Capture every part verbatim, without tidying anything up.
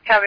Copy.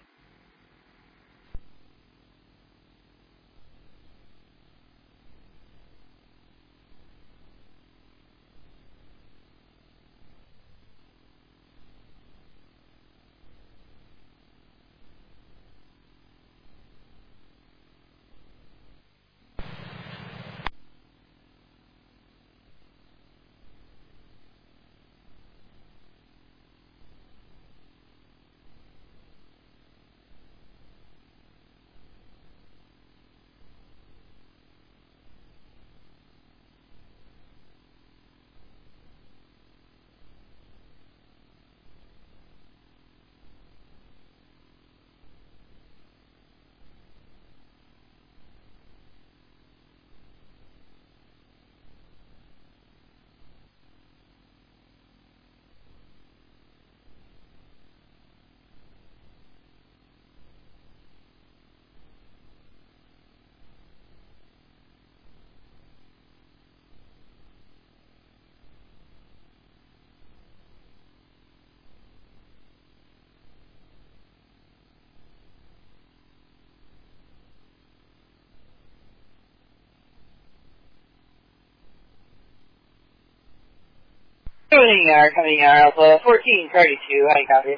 Coming R, coming R, Alpha fourteen thirty-two, how do you copy?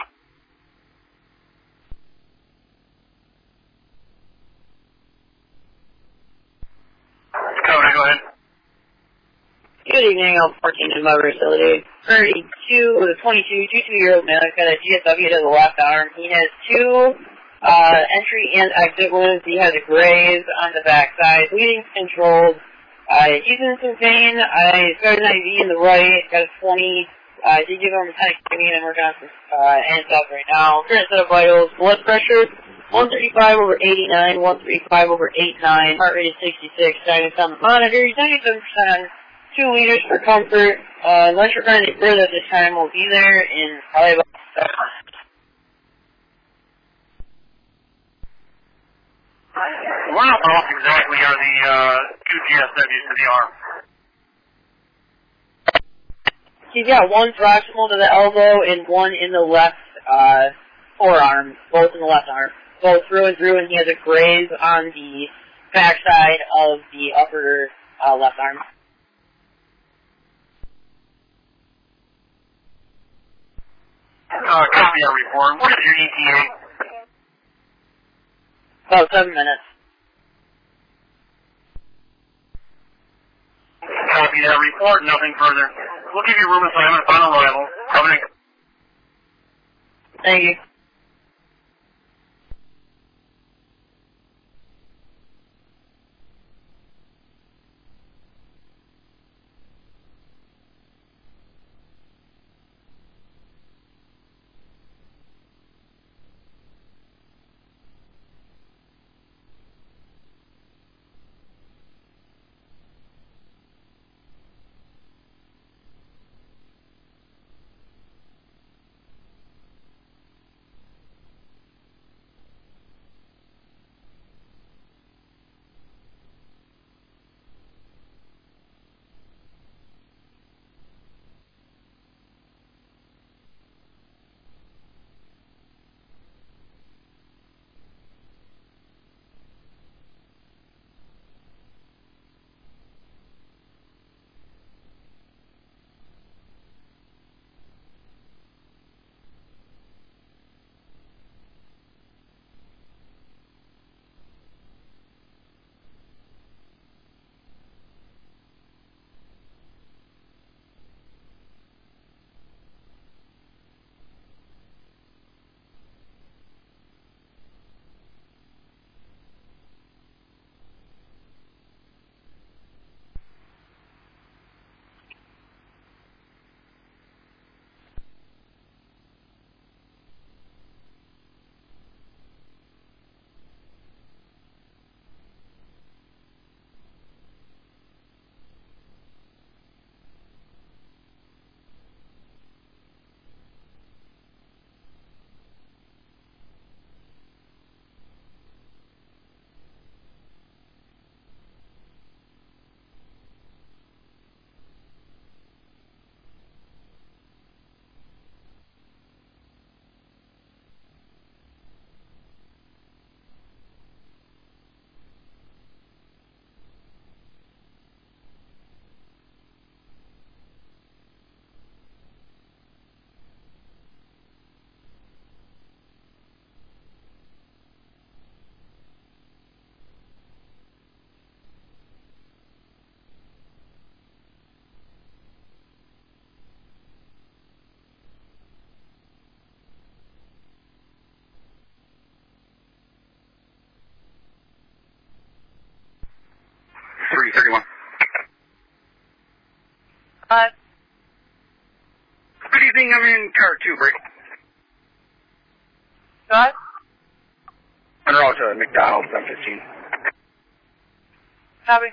Cody, go ahead. Good evening, Alpha fourteen in my facility. thirty-two, with a twenty-two, twenty-two-year-old male, he's got a G S W to the left arm. He has two uh, entry and exit wounds. He has a graze on the backside, bleeding controlled. Uh, he's in some pain. I started an I V in the right, got a twenty. I uh, did give him a ten ketamine. I'm working on some uh, antidote right now. Current set of vitals, blood pressure, one thirty-five over eighty-nine, one thirty-five over eighty-nine, heart rate is sixty-six, sinus on the monitor. He's ninety-seven percent on two liters for comfort. Uh, unless you're running further at this time, we'll be there in probably about seven minutes. Where else exactly are the uh, two G S Ws to the arm? He's got one proximal to the elbow and one in the left uh, forearm, both in the left arm, both through and through, and he has a graze on the backside of the upper uh, left arm. Uh, copy that report. What is your E T A? About seven minutes. Copy that report, nothing further. We'll give you room assignment upon arrival. Coming. Thank you. Evening, I'm in car two, break. Scott? Under all to McDonald's, I'm fifteen. Copy.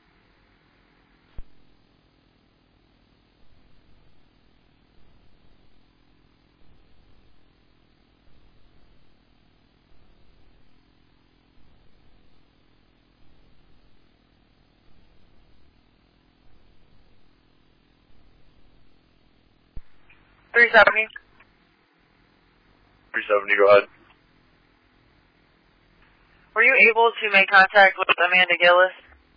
three seventy. three seventy, go ahead. Were you able to make contact with Amanda Gillis?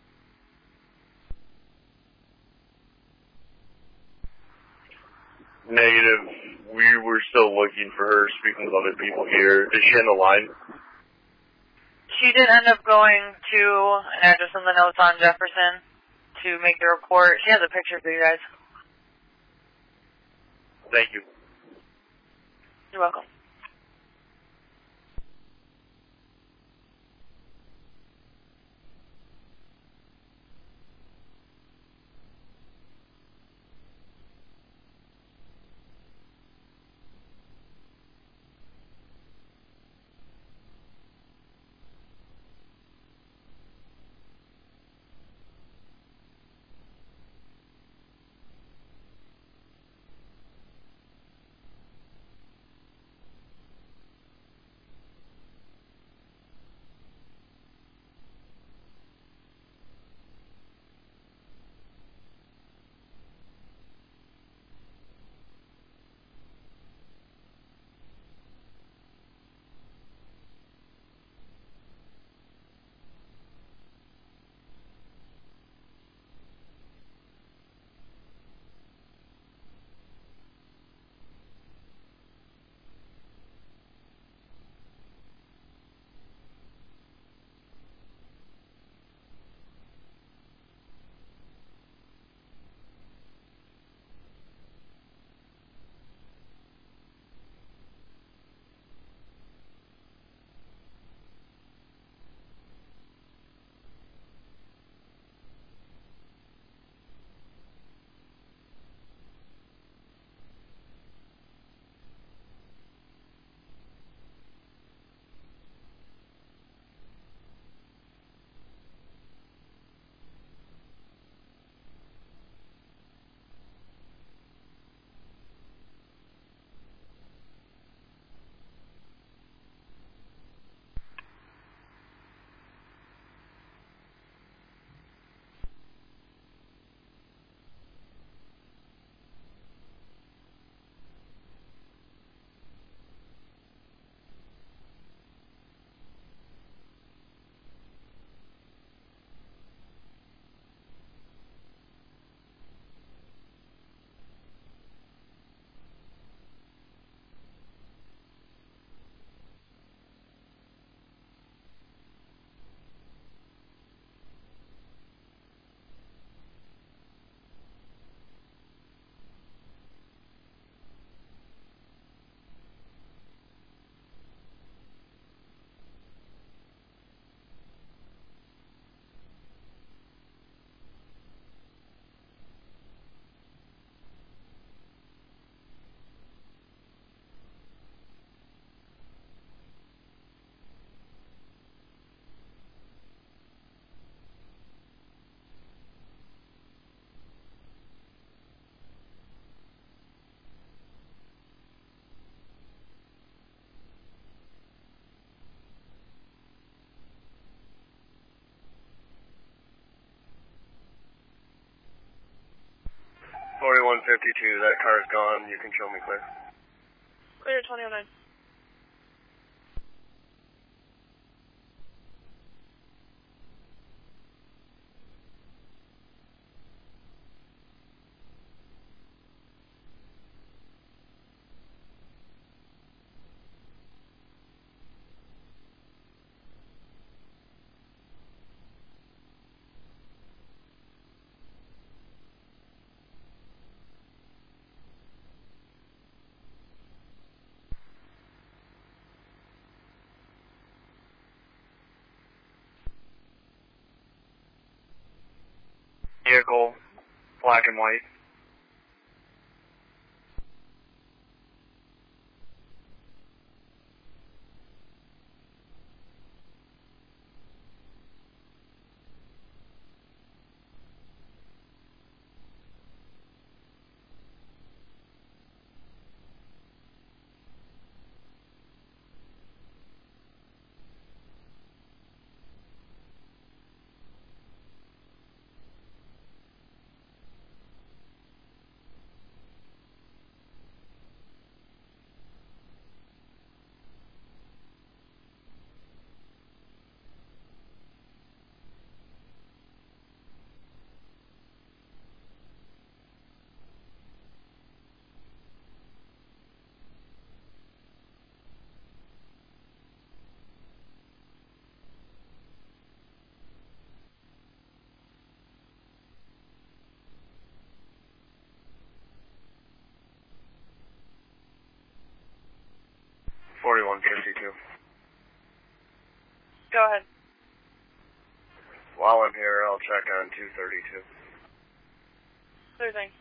Negative. We were still looking for her, speaking with other people here. Is she on the line? She did end up going to an address in the notes on Jefferson to make the report. She has a picture for you guys. Thank you. You're welcome. forty-one fifty-two, that car's gone. You can show me clear. Clear twenty oh nine. Vehicle, black and white. forty-one fifty-two. Go ahead. While I'm here, I'll check on two thirty-two. Clear thing.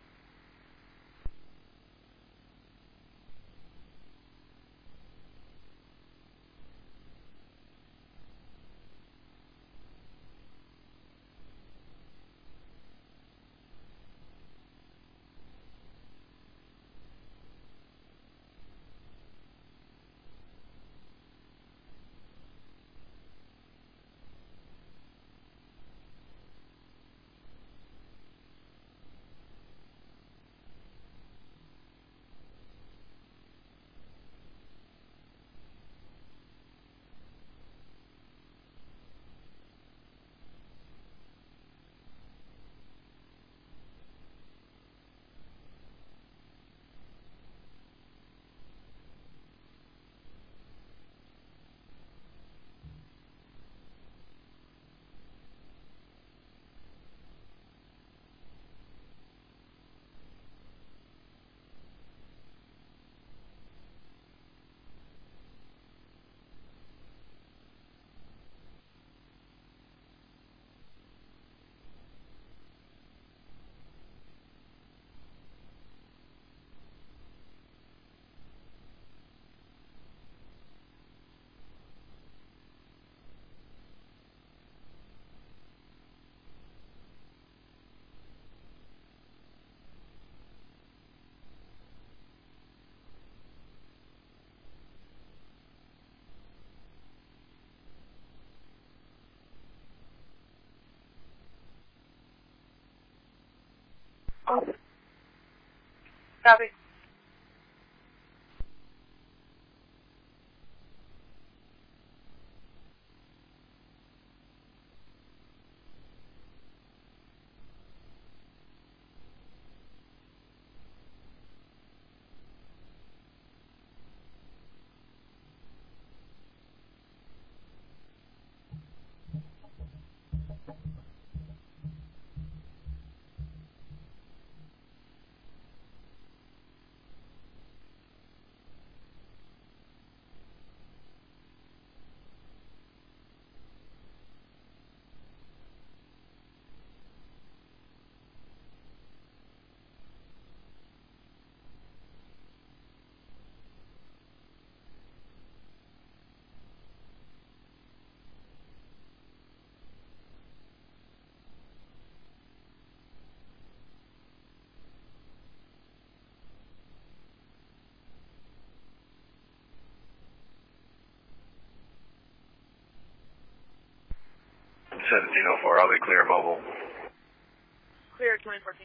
Copy. seventeen oh four, I'll be clear mobile. Clear twenty fourteen.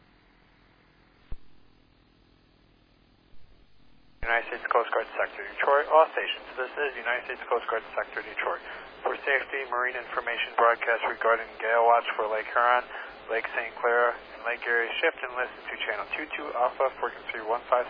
United States Coast Guard Sector Detroit. All stations, this is United States Coast Guard Sector Detroit. For safety, marine information broadcast regarding gale watch for Lake Huron, Lake Saint Clair, and Lake Erie. Shift and listen to channel two two Alpha, frequency one five